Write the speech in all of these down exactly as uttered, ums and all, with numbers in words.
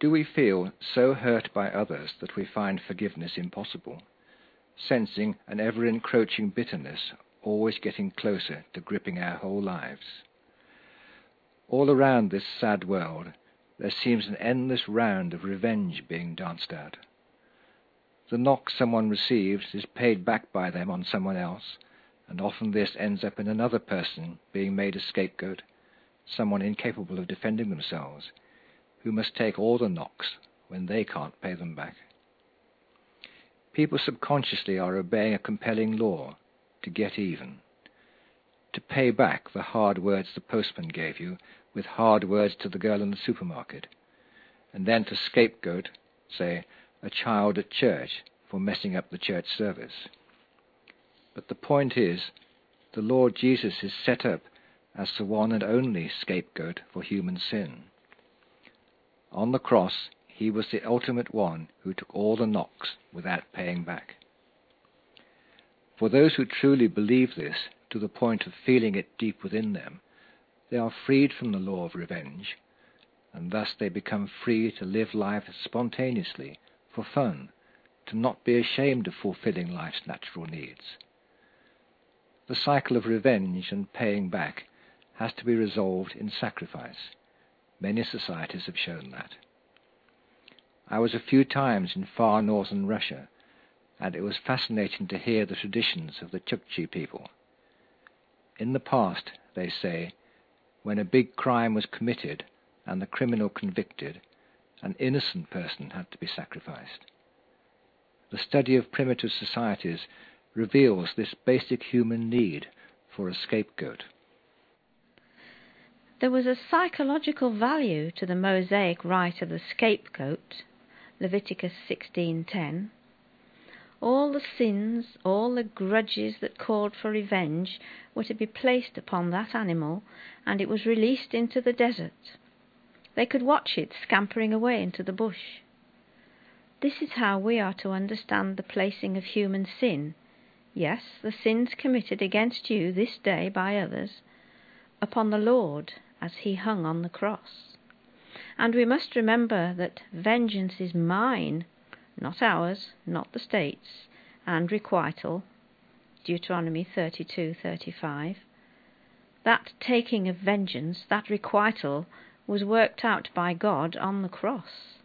Do we feel so hurt by others that we find forgiveness impossible, sensing an ever-encroaching bitterness always getting closer to gripping our whole lives? All around this sad world, there seems an endless round of revenge being danced out. The knock someone receives is paid back by them on someone else, and often this ends up in another person being made a scapegoat, someone incapable of defending themselves, who must take all the knocks when they can't pay them back. People subconsciously are obeying a compelling law to get even, to pay back the hard words the postman gave you with hard words to the girl in the supermarket, and then to scapegoat, say, a child at church for messing up the church service. But the point is, the Lord Jesus is set up as the one and only scapegoat for human sin. On the cross, he was the ultimate one who took all the knocks without paying back. For those who truly believe this to the point of feeling it deep within them, they are freed from the law of revenge, and thus they become free to live life spontaneously, for fun, to not be ashamed of fulfilling life's natural needs. The cycle of revenge and paying back has to be resolved in sacrifice. Many societies have shown that. I was a few times in far northern Russia, and it was fascinating to hear the traditions of the Chukchi people. In the past, they say, when a big crime was committed and the criminal convicted, an innocent person had to be sacrificed. The study of primitive societies reveals this basic human need for a scapegoat. There was a psychological value to the Mosaic rite of the scapegoat, Leviticus sixteen ten. All the sins, all the grudges that called for revenge were to be placed upon that animal, and it was released into the desert. They could watch it scampering away into the bush. This is how we are to understand the placing of human sin, yes, the sins committed against you this day by others, upon the Lord as he hung on the cross. And we must remember that vengeance is mine, not ours, not the state's, and requital, Deuteronomy thirty-two thirty-five. That taking of vengeance, that requital, was worked out by God on the cross.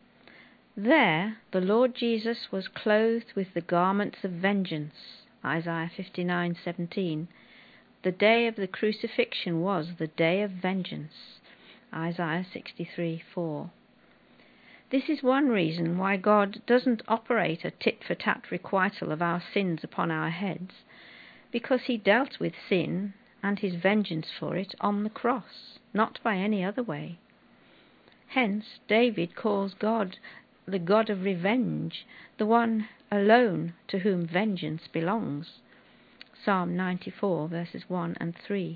There the Lord Jesus was clothed with the garments of vengeance, Isaiah fifty-nine seventeen. The day of the crucifixion was the day of vengeance, Isaiah sixty-three four. This is one reason why God doesn't operate a tit-for-tat requital of our sins upon our heads, because he dealt with sin and his vengeance for it on the cross, not by any other way. Hence David calls God the God of revenge, the one alone to whom vengeance belongs. Psalm ninety-four, verses one and three.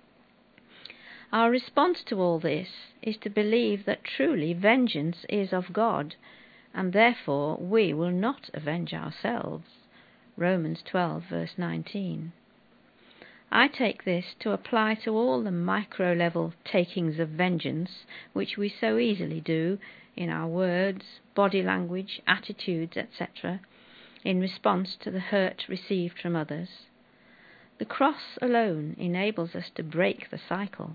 Our response to all this is to believe that truly vengeance is of God, and therefore we will not avenge ourselves. Romans twelve, verse nineteen. I take this to apply to all the micro-level takings of vengeance which we so easily do in our words, body language, attitudes, et cetera, in response to the hurt received from others. The cross alone enables us to break the cycle.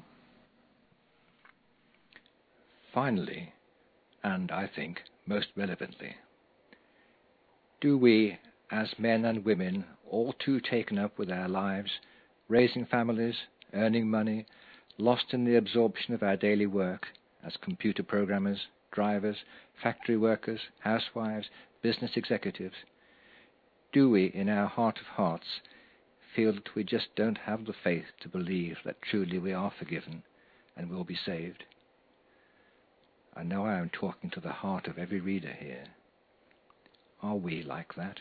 Finally, and I think most relevantly, do we, as men and women, all too taken up with our lives, raising families, earning money, lost in the absorption of our daily work as computer programmers, drivers, factory workers, housewives, business executives, do we, in our heart of hearts, feel that we just don't have the faith to believe that truly we are forgiven and will be saved? I know I am talking to the heart of every reader here. Are we like that?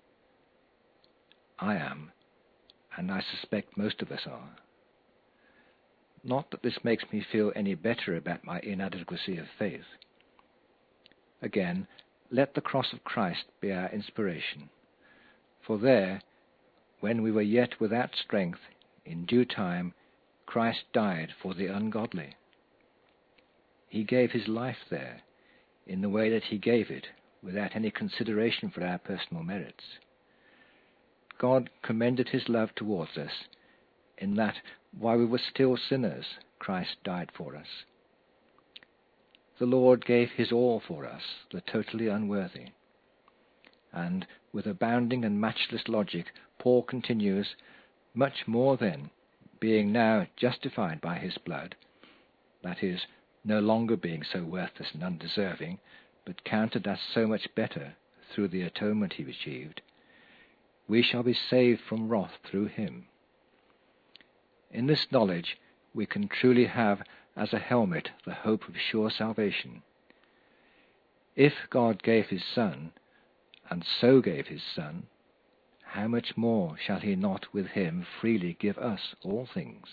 I am, and I suspect most of us are. Not that this makes me feel any better about my inadequacy of faith. Again, let the cross of Christ be our inspiration. For there, when we were yet without strength, in due time, Christ died for the ungodly. He gave his life there. in the way that he gave it, without any consideration for our personal merits. God commended his love towards us in that, while we were still sinners, Christ died for us. The Lord gave his all for us, the totally unworthy. And, with abounding and matchless logic, Paul continues, much more then, being now justified by his blood, that is, no longer being so worthless and undeserving, but counted as so much better through the atonement he achieved, we shall be saved from wrath through him. In this knowledge we can truly have as a helmet the hope of sure salvation. If God gave his Son, and so gave his Son, how much more shall he not with him freely give us all things?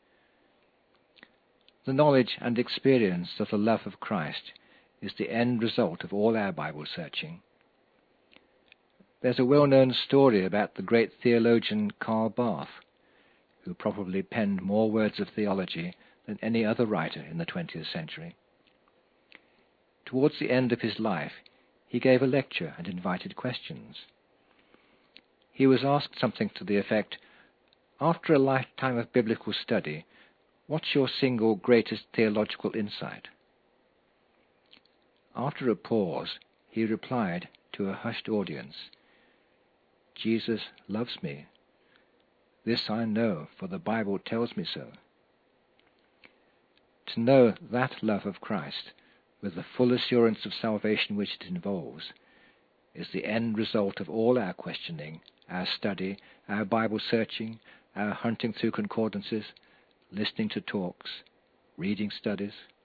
The knowledge and experience of the love of Christ is the end result of all our Bible searching. There's a well-known story about the great theologian Karl Barth, who probably penned more words of theology than any other writer in the twentieth century. Towards the end of his life, he gave a lecture and invited questions. He was asked something to the effect, "After a lifetime of biblical study, what's your single greatest theological insight?" After a pause, he replied to a hushed audience, "Jesus loves me. This I know, for the Bible tells me so." To know that love of Christ, with the full assurance of salvation which it involves, is the end result of all our questioning, our study, our Bible searching, our hunting through concordances, listening to talks, reading studies,